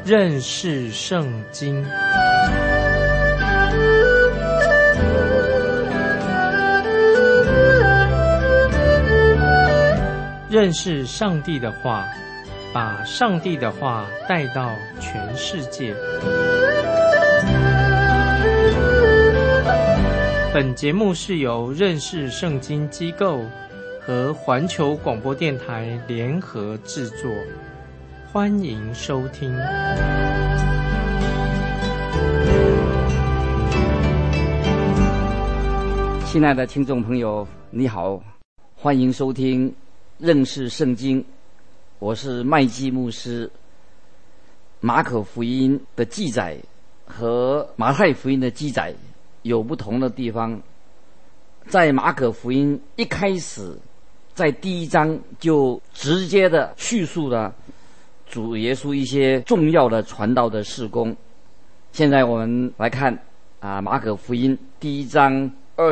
认识圣经。认识上帝的话，把上帝的话带到全世界。本节目是由认识圣经机构和环球广播电台联合制作，欢迎收听。 亲爱的听众朋友，你好，欢迎收听认识圣经，我是麦基牧师。马可福音的记载和马太福音的记载有不同的地方。在马可福音一开始，在第1章就直接的叙述了主耶稣一些重要的传道的事工。现在我们来看马可福音第1章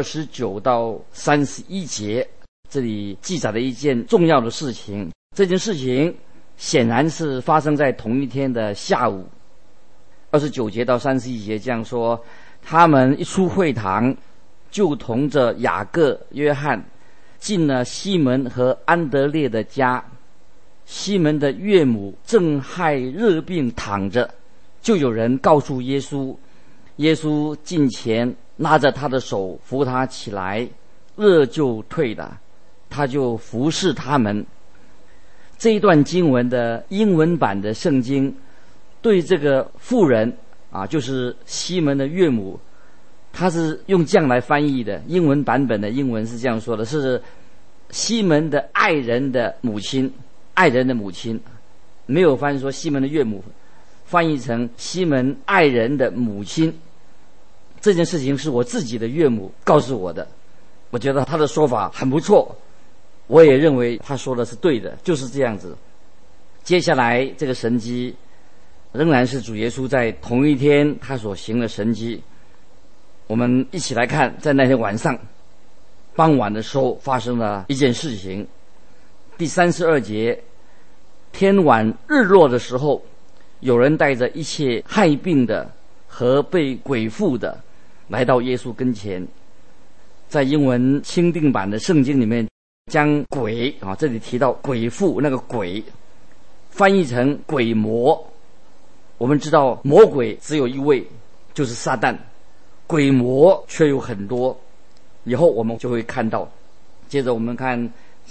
29到31节，这里记载了一件重要的事情。这件事情显然是发生在同一天的下午。29节到31节这样说：他们一出会堂，就同着雅各、约翰进了西门和安德烈的家。西门的岳母正害热病躺着，就有人告诉耶稣。耶稣近前拉着他的手扶他起来，热就退了，他就服侍他们。这一段经文的英文版的圣经对这个妇人就是西门的岳母，他是用这样来翻译的。英文版本的英文是这样说的，是西门的爱人的母亲，爱人的母亲，没有翻译说西门的岳母，翻译成西门爱人的母亲。这件事情是我自己的岳母告诉我的，我觉得他的说法很不错，我也认为他说的是对的，就是这样子。接下来这个神迹仍然是主耶稣在同一天他所行的神迹。我们一起来看，在那天晚上傍晚的时候发生了一件事情。第32节，天晚日落的时候，有人带着一切害病的和被鬼附的来到耶稣跟前。在英文钦定版的圣经里面，将鬼这里提到鬼附，那个鬼翻译成鬼魔。我们知道魔鬼只有一位，就是撒旦，鬼魔却有很多，以后我们就会看到。接着我们看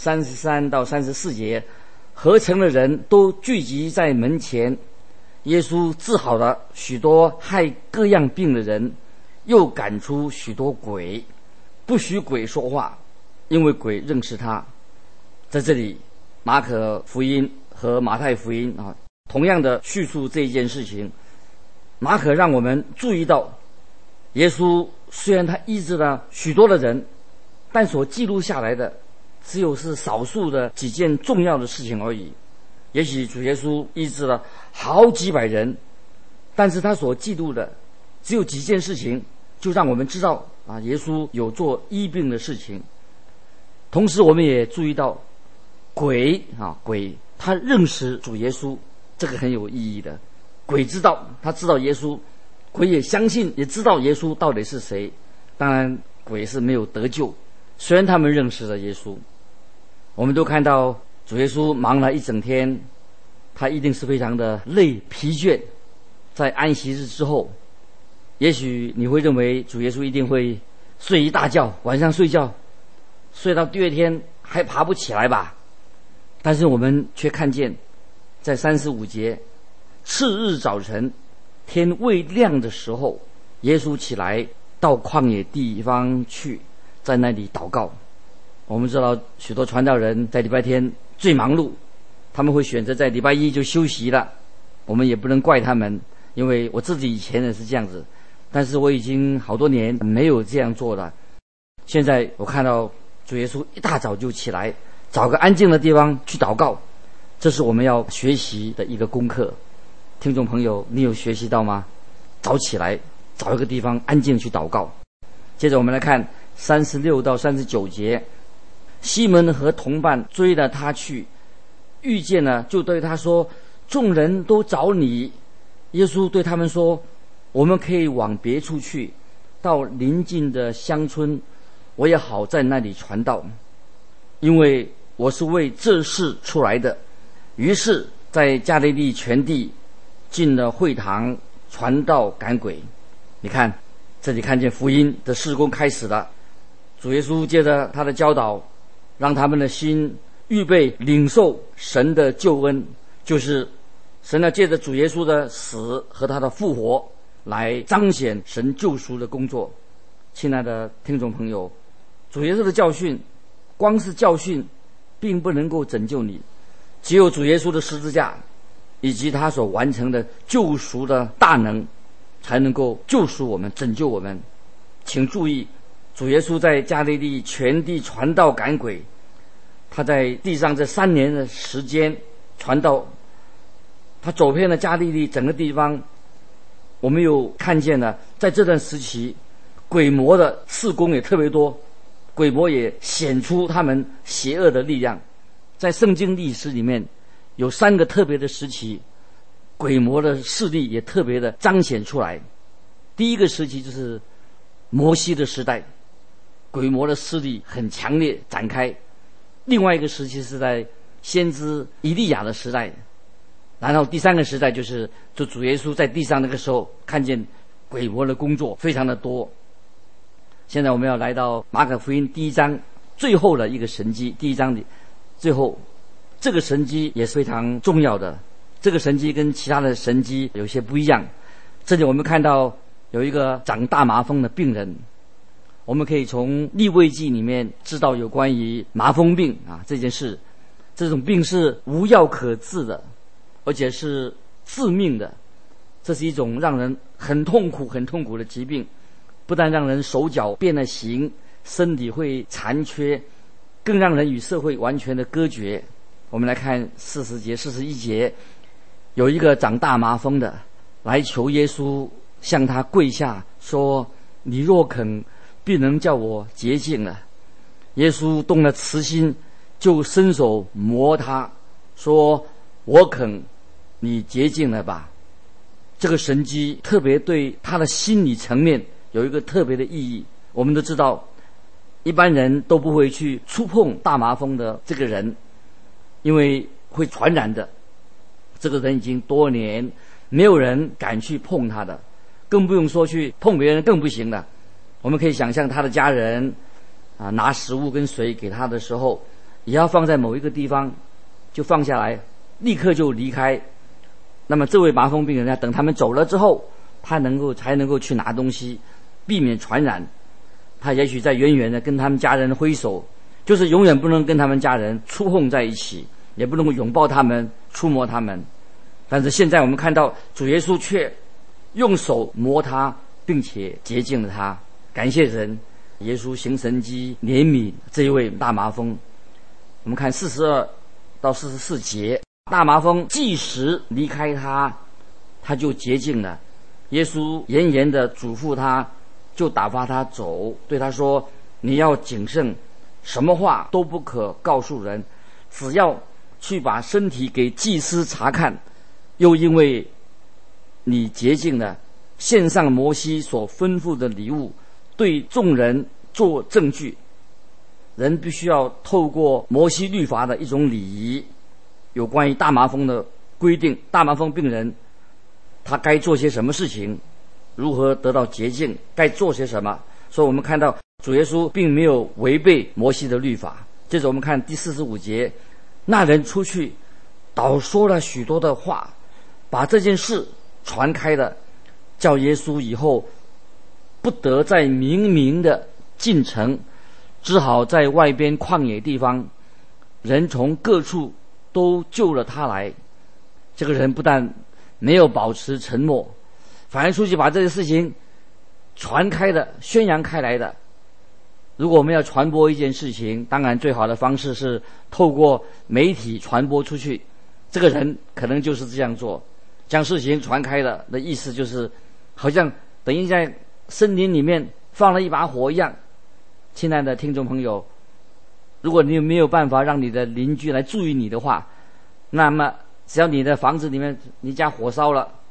33到34节，合城的人都聚集在门前，耶稣治好了许多害各样病的人，又赶出许多鬼，不许鬼说话，因为鬼认识他。在这里马可福音和马太福音同样的叙述这一件事情。马可让我们注意到，耶稣虽然他医治了许多的人，但所记录下来的只有是少数的几件重要的事情而已。也许主耶稣医治了好几百人，但是他所记录的只有几件事情，就让我们知道耶稣有做医病的事情。同时我们也注意到鬼他认识主耶稣，这个很有意义的。鬼知道，他知道耶稣，鬼也相信，也知道耶稣到底是谁。当然鬼是没有得救，虽然他们认识了耶稣。我们都看到主耶稣忙了一整天，他一定是非常的累疲倦。在安息日之后，也许你会认为主耶稣一定会睡一大觉，晚上睡觉睡到第二天还爬不起来吧。但是我们却看见在35节，次日早晨天未亮的时候，耶稣起来到旷野地方去，在那里祷告。我们知道许多传道人在礼拜天最忙碌，他们会选择在礼拜一就休息了，我们也不能怪他们，因为我自己以前也是这样子，但是我已经好多年没有这样做了。现在我看到主耶稣一大早就起来，找个安静的地方去祷告，这是我们要学习的一个功课。听众朋友，你有学习到吗？早起来找一个地方安静去祷告。接着我们来看36到39节，西门和同伴追了他去，遇见了就对他说，众人都找你。 耶稣对他们说，我们可以往别处去，到邻近的乡村，我也好在那里传道，因为我是为这事出来的。于是在加利利全地进了会堂，传道赶鬼。你看，这里看见福音的事工开始了。主耶稣借着他的教导，让他们的心预备领受神的救恩，就是神要借着主耶稣的死和他的复活来彰显神救赎的工作。亲爱的听众朋友，主耶稣的教训，光是教训并不能够拯救你，只有主耶稣的十字架以及他所完成的救赎的大能才能够救赎我们，拯救我们。请注意，主耶稣在加利利全地传道赶鬼，他在地上这3年的时间传道，他走遍了加利利整个地方。我们又看见了在这段时期鬼魔的事工也特别多，鬼魔也显出他们邪恶的力量。在圣经历史里面有3个特别的时期，鬼魔的势力也特别的彰显出来。第一个时期就是摩西的时代，鬼魔的势力很强烈展开。另外一个时期是在先知以利亚的时代，然后第3个时代就是主耶稣在地上那个时候，看见鬼魔的工作非常的多。现在我们要来到马可福音第1章最后的一个神迹，第1章的最后，这个神迹也是非常重要的。这个神迹跟其他的神迹有些不一样。这里我们看到有一个长大麻风的病人，我们可以从利未记里面知道有关于麻风病这件事。这种病是无药可治的，而且是致命的。这是一种让人很痛苦的疾病，不但让人手脚变了形，身体会残缺，更让人与社会完全的隔绝。我们来看40节、41节，有一个长大麻风的来求耶稣，向他跪下说，你若肯，必能叫我洁净了。耶稣动了慈心，就伸手摸他，说，我肯，你洁净了吧。这个神迹特别对他的心理层面有一个特别的意义。我们都知道，一般人都不会去触碰大麻风的这个人，因为会传染的。这个人已经多年没有人敢去碰他的，更不用说去碰别人，更不行了。我们可以想象他的家人拿食物跟水给他的时候，也要放在某一个地方，就放下来，立刻就离开。那么这位麻风病人要等他们走了之后，他才能够去拿东西，避免传染。他也许在远远的跟他们家人挥手，就是永远不能跟他们家人触碰在一起，也不能够拥抱他们，触摸他们。但是现在我们看到主耶稣却用手摸他，并且洁净了他。感谢神，耶稣行神迹怜悯这一位大麻风。我们看42到44节，大麻风即时离开他，他就洁净了。耶稣严严地嘱咐他，就打发他走，对他说，你要谨慎，什么话都不可告诉人，只要去把身体给祭司查看，又因为你洁净了，献上摩西所吩咐的礼物，对众人做证据。人必须要透过摩西律法的一种礼仪，有关于大麻风的规定，大麻风病人他该做些什么事情，如何得到洁净，该做些什么。所以我们看到主耶稣并没有违背摩西的律法。接着我们看第45节，那人出去倒说了许多的话，把这件事传开了，叫耶稣以后不得再明的进城，只好在外边旷野地方，人从各处都救了他来。这个人不但没有保持沉默，反而出去把这个事情传开的，宣扬开来的。如果我们要传播一件事情，当然最好的方式是透过媒体传播出去。这个人可能就是这样做，将事情传开了的意思就是好像等于在森林里面放了一把火一样。亲爱的听众朋友，如果你没有办法让你的邻居来注意你的话，那么只要你的房子里面你家火烧了，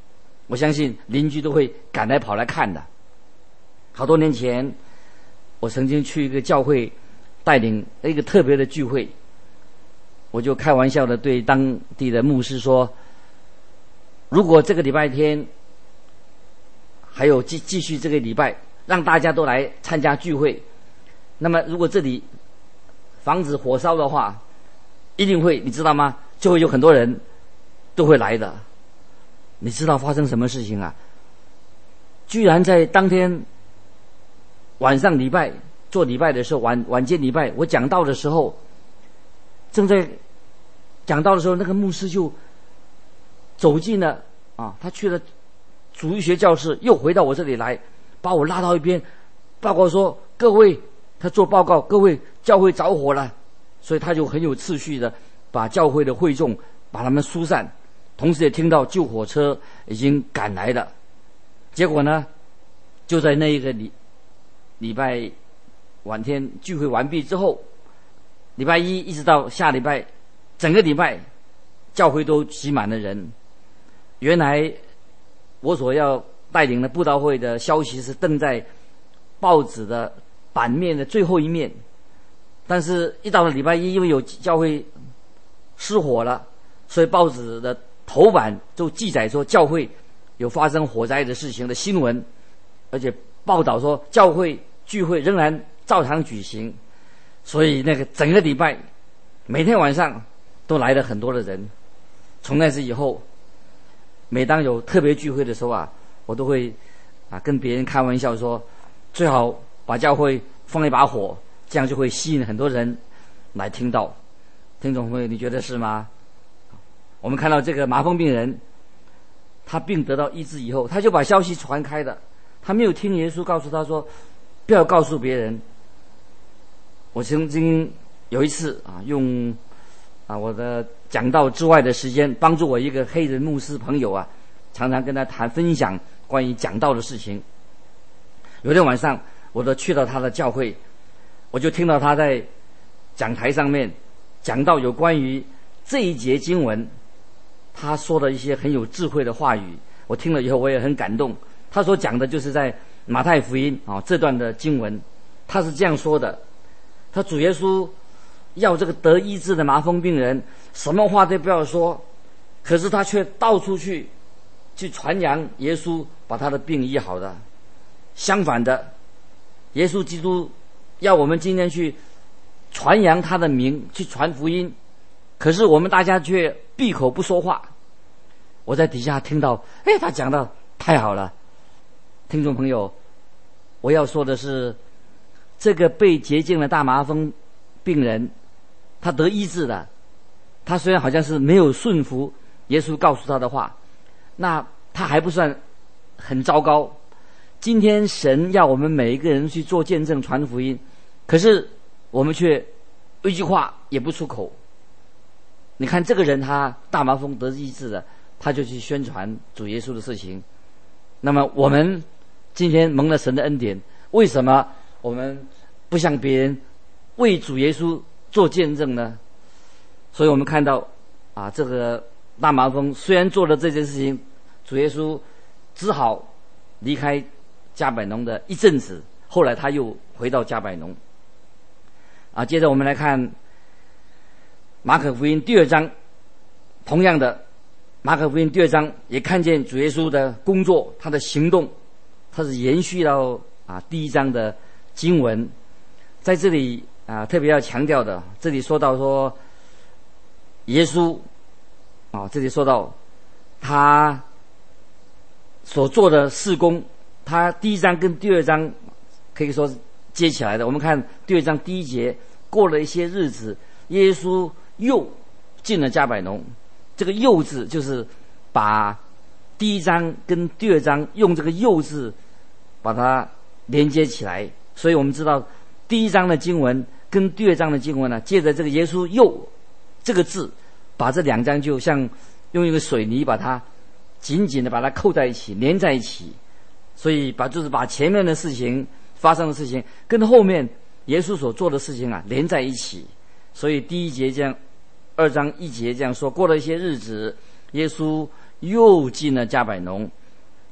我相信邻居都会赶来跑来看的。好多年前，我曾经去一个教会带领一个特别的聚会，我就开玩笑的对当地的牧师说，如果这个礼拜天还有继续这个礼拜，让大家都来参加聚会，那么如果这里防止火烧的话，一定会，你知道吗？就会有很多人都会来的。你知道发生什么事情啊？居然在当天晚上做礼拜的时候，晚间礼拜，我讲道的时候，正在讲道的时候，那个牧师就走进了他去了主日学教室，又回到我这里来，把我拉到一边，报告说各位，他做报告，各位教会着火了。所以他就很有次序的把教会的会众把他们疏散，同时也听到救火车已经赶来了。结果呢，就在那一个礼拜晚天聚会完毕之后，礼拜一一直到下礼拜，整个礼拜教会都挤满了人。原来我所要带领的布道会的消息是登在报纸的版面的最后一面，但是一到了礼拜一，因为有教会失火了，所以报纸的头版就记载说教会有发生火灾的事情的新闻，而且报道说教会聚会仍然照常举行。所以那个整个礼拜每天晚上都来了很多的人。从那次以后，每当有特别聚会的时候我都会跟别人开玩笑说，最好把教会放一把火，这样就会吸引很多人来听到。听众朋友，你觉得是吗？我们看到这个麻风病人，他病得到医治以后，他就把消息传开的，他没有听耶稣告诉他说不要告诉别人。我曾经有一次用我的讲道之外的时间，帮助我一个黑人牧师朋友常常跟他分享关于讲道的事情。有天晚上，我都去到他的教会，我就听到他在讲台上面讲到有关于这一节经文，他说的一些很有智慧的话语，我听了以后我也很感动。他所讲的就是在马太福音这段的经文，他是这样说的：他主耶稣要这个得医治的麻风病人什么话都不要说，可是他却到处去传扬耶稣把他的病医好的。相反的，耶稣基督要我们今天去传扬他的名，去传福音，可是我们大家却闭口不说话。我在底下听到他讲的太好了。听众朋友，我要说的是，这个被洁净的大麻风病人，他得医治了，他虽然好像是没有顺服耶稣告诉他的话，那他还不算很糟糕。今天神要我们每一个人去做见证传福音，可是我们却一句话也不出口。你看这个人，他大麻风得医治了，他就去宣传主耶稣的事情。那么我们今天蒙了神的恩典，为什么我们不向别人为主耶稣做见证呢？所以我们看到这个大麻风虽然做了这件事情，主耶稣只好离开加百农的一阵子，后来他又回到加百农。接着我们来看马可福音第2章，同样的，马可福音第2章也看见主耶稣的工作，他的行动，他是延续到第1章的经文。在这里特别要强调的，这里说到说耶稣这里说到他所做的事工，他第1章跟第2章可以说是接起来的。我们看第2章第1节，过了一些日子，耶稣又进了加百农。这个又字就是把第1章跟第2章用这个又字把它连接起来。所以我们知道第1章的经文跟第2章的经文呢，借着这个耶稣又这个字，把这2章就像用一个水泥把它紧紧的把它扣在一起，连在一起。所以就是把前面的事情发生的事情跟后面耶稣所做的事情连在一起。所以第1节这样，2章1节这样说，过了一些日子，耶稣又进了加百农，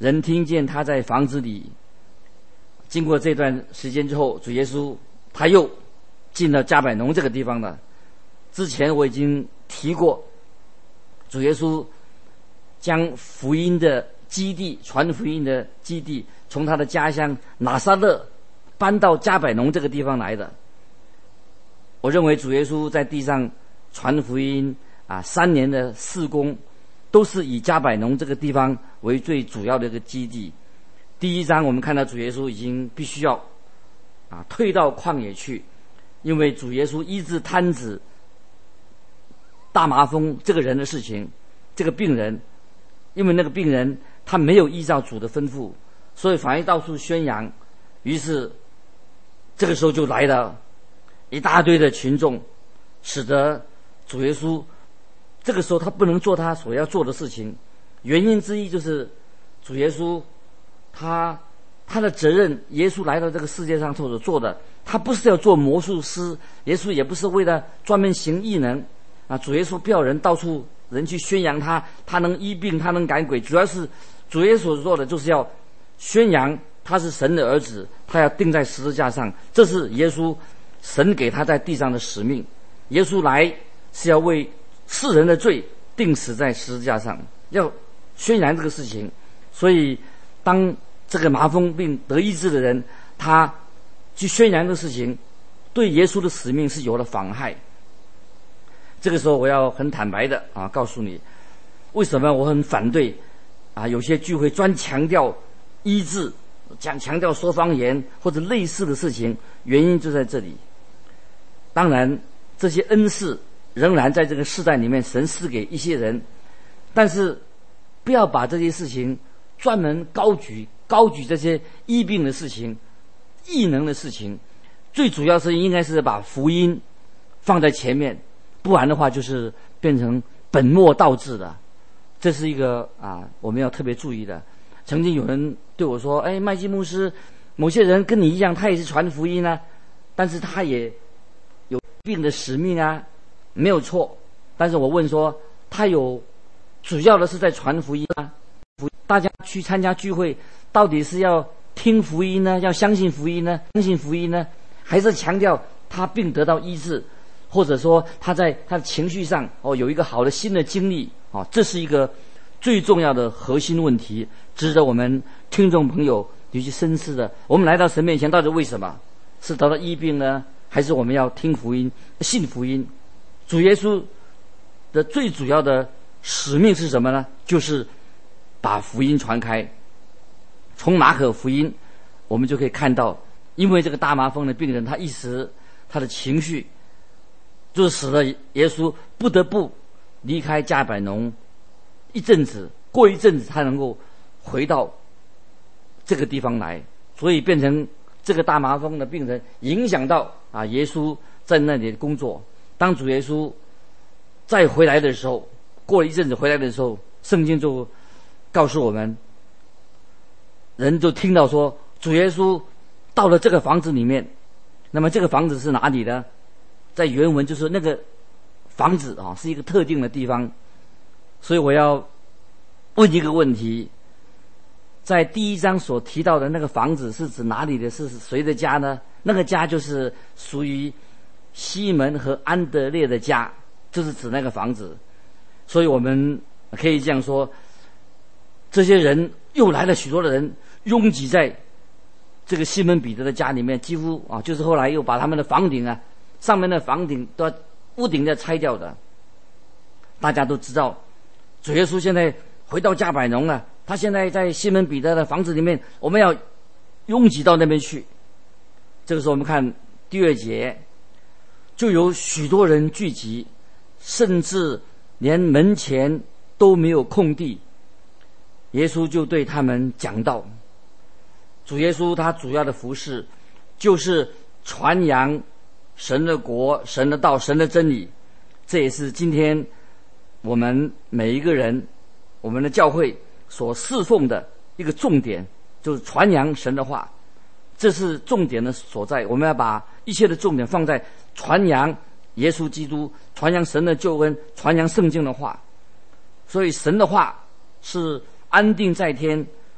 人听见他在房子里。经过这段时间之后，主耶稣他又进了加百农这个地方了。之前我已经提过，主耶稣将福音的基地、传福音的基地从他的家乡拿撒勒搬到加百农这个地方来的。我认为主耶稣在地上传福音3年的事工，都是以加百农这个地方为最主要的一个基地。第一章我们看到主耶稣已经必须要退到旷野去，因为主耶稣医治瘫子大麻风这个人的事情，这个病人，因为那个病人他没有依照主的吩咐，所以反而到处宣扬，于是这个时候就来了一大堆的群众，使得主耶稣这个时候他不能做他所要做的事情。原因之一就是主耶稣他的责任，耶稣来到这个世界上所做的，他不是要做魔术师，耶稣也不是为了专门行异能主耶稣不要人到处人去宣扬他能医病，他能赶鬼，主要是主耶稣所做的就是要宣扬他是神的儿子，他要钉在十字架上，这是耶稣神给他在地上的使命。耶稣来是要为世人的罪钉死在十字架上，要宣扬这个事情。所以当这个麻风病得医治的人，他去宣扬这个事情，对耶稣的使命是有了妨害。这个时候我要很坦白的告诉你，为什么我很反对有些聚会专强调医治，强调说方言或者类似的事情，原因就在这里。当然这些恩赐仍然在这个世代里面神赐给一些人，但是不要把这些事情专门高举这些医病的事情、异能的事情，最主要是应该是把福音放在前面，不然的话就是变成本末倒置的。这是一个我们要特别注意的。曾经有人对我说，麦基牧师，某些人跟你一样，他也是传福音但是他也有病的使命没有错。但是我问说，他有主要的是在传福音大家去参加聚会，到底是要听福音呢，要相信福音呢，还是强调他病得到医治，或者说他在他的情绪上有一个好的新的经历这是一个最重要的核心问题，值得我们听众朋友你去深思的。我们来到神面前到底为什么？是得到医病呢，还是我们要听福音、信福音？主耶稣的最主要的使命是什么呢？就是把福音传开。从马可福音我们就可以看到，因为这个大麻风的病人，他一时他的情绪就使得耶稣不得不离开加百农一阵子，过一阵子他能够回到这个地方来，所以变成这个大麻风的病人影响到耶稣在那里的工作。当主耶稣再回来的时候，过了一阵子回来的时候，圣经就告诉我们，人就听到说主耶稣到了这个房子里面。那么这个房子是哪里呢？在原文就是那个房子是一个特定的地方。所以我要问一个问题，在第一章所提到的那个房子是指哪里的？是谁的家呢？那个家就是属于西门和安德烈的家，就是指那个房子。所以我们可以这样说，这些人又来了许多的人拥挤在这个西门彼得的家里面，几乎就是后来又把他们的房顶上面的房顶都要屋顶要拆掉的。大家都知道主耶稣现在回到加百农了，他现在在西门彼得的房子里面，我们要拥挤到那边去。这个时候我们看第2节，就有许多人聚集，甚至连门前都没有空地。耶稣就对他们讲道。主耶稣他主要的服事就是传扬神的国、神的道、神的真理。这也是今天我们每一个人，我们的教会所侍奉的一个重点，就是传扬神的话。这是重点的所在，我们要把一切的重点放在传扬耶稣基督，传扬神的救恩，传扬圣经的话。所以神的话是安定在天，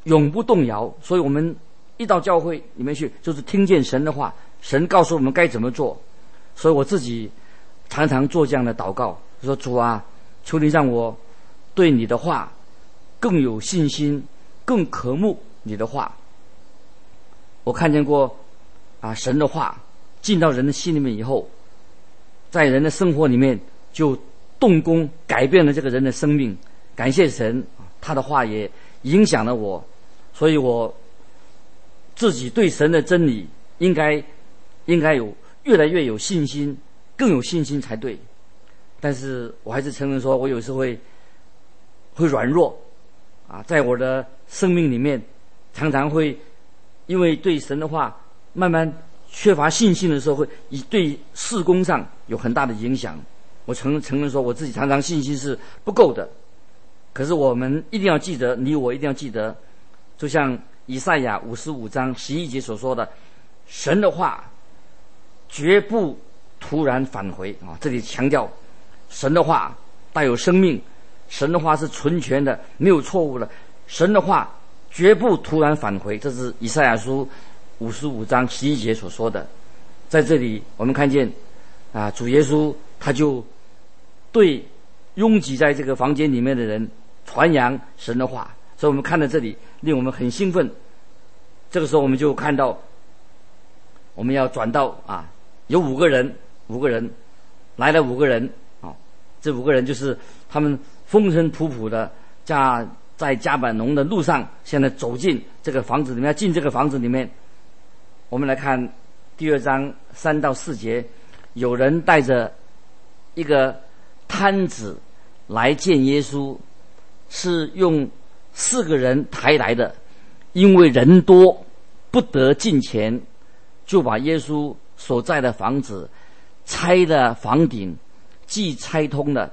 永不动摇。所以我们一到教会里面去，就是听见神的话，神告诉我们该怎么做。所以我自己常常做这样的祷告，说主啊，求你让我对你的话更有信心，更渴慕你的话。我看见过神的话进到人的心里面以后，在人的生活里面就动工改变了这个人的生命。感谢神，他的话也影响了我，所以我自己对神的真理应该有越来越有信心，更有信心才对。但是我还是承认说，我有时会软弱在我的生命里面常常会因为对神的话慢慢缺乏信心的时候，会对事工上有很大的影响。我承认说我自己常常信心是不够的。可是我们一定要记得，你我一定要记得，就像以赛亚55章11节所说的，神的话绝不突然返回这里强调神的话带有生命，神的话是纯全的，没有错误的，神的话绝不突然返回。这是以赛亚书55章11节所说的。在这里我们看见主耶稣他就对拥挤在这个房间里面的人传扬神的话，所以我们看到这里令我们很兴奋。这个时候我们就看到我们要转到有五个人来了，5个人这5个人就是他们风尘仆仆的在加百农的路上，现在走进这个房子里面，要进这个房子里面。我们来看第2章3到4节，有人带着一个摊子来见耶稣，是用4个人抬来的，因为人多不得进前，就把耶稣所在的房子拆了房顶，既拆通了，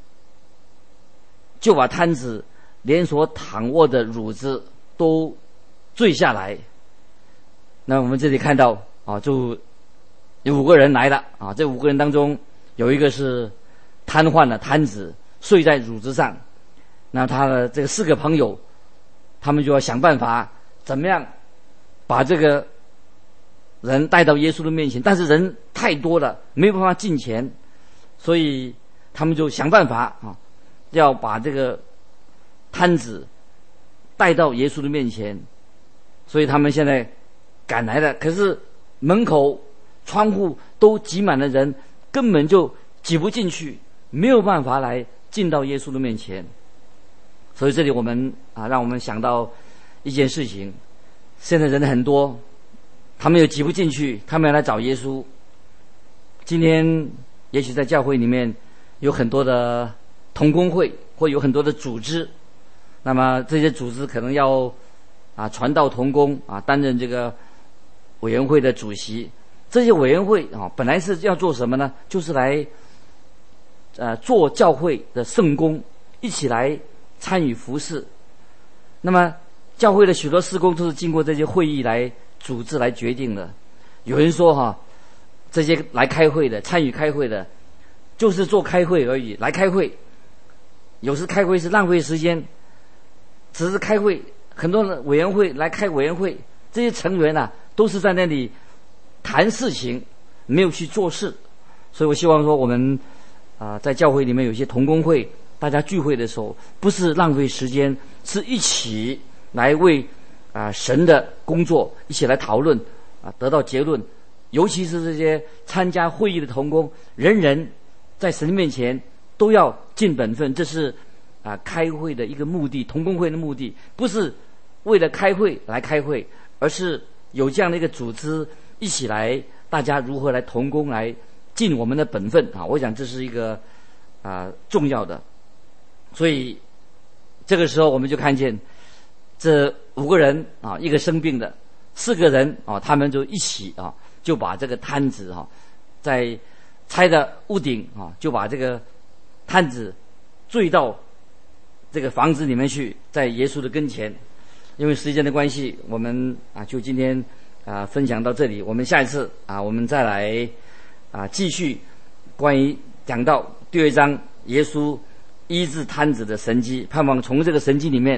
就把摊子连所躺卧的褥子都坠下来。那我们这里看到就有5个人来了这5个人当中有一个是瘫痪的摊子，睡在褥子上。那他的这个4个朋友，他们就要想办法怎么样把这个人带到耶稣的面前，但是人太多了，没有办法进前，所以他们就想办法要把这个摊子带到耶稣的面前。所以他们现在赶来了，可是门口窗户都挤满了人，根本就挤不进去，没有办法来进到耶稣的面前。所以这里我们让我们想到一件事情，现在人很多，他们又挤不进去，他们要来找耶稣。今天也许在教会里面有很多的同工会，或有很多的组织，那么这些组织可能要传道同工担任这个委员会的主席。这些委员会本来是要做什么呢？就是来做教会的圣工，一起来参与服事。那么教会的许多事工都是经过这些会议来组织来决定的。有人说这些来开会的，参与开会的，就是做开会而已，来开会。有时开会是浪费时间，只是开会。很多的委员会来开委员会，这些成员都是在那里谈事情，没有去做事。所以我希望说我们在教会里面有些同工会，大家聚会的时候不是浪费时间，是一起来为神的工作一起来讨论得到结论。尤其是这些参加会议的同工，人人在神面前都要尽本分。这是开会的一个目的，同工会的目的不是为了开会来开会，而是有这样的一个组织，一起来大家如何来同工，来尽我们的本分我想这是一个重要的。所以这个时候我们就看见这5个人一个生病的，4个人他们就一起就把这个摊子在拆的屋顶就把这个摊子坠到这个房子里面去，在耶稣的跟前。因为时间的关系，我们就今天分享到这里。我们下一次我们再来继续关于讲到第2章耶稣医治瘫子的神迹，盼望从这个神迹里面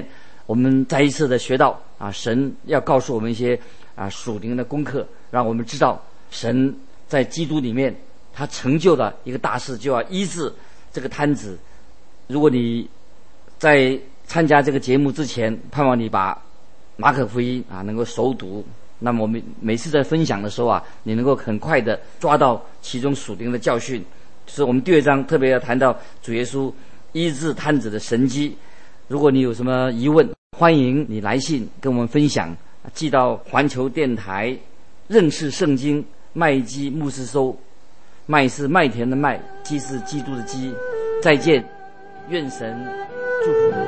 我们再一次的学到神要告诉我们一些属灵的功课，让我们知道神在基督里面他成就的一个大事，就要医治这个瘫子。如果你在参加这个节目之前，盼望你把马可福音能够熟读，那么我们每次在分享的时候你能够很快的抓到其中属灵的教训。所以我们第2章特别要谈到主耶稣医治瘫子的神迹。如果你有什么疑问，欢迎你来信跟我们分享，寄到环球电台认识圣经麦基牧师收。麦是麦田的麦，基是基督的基。再见，愿神祝福你。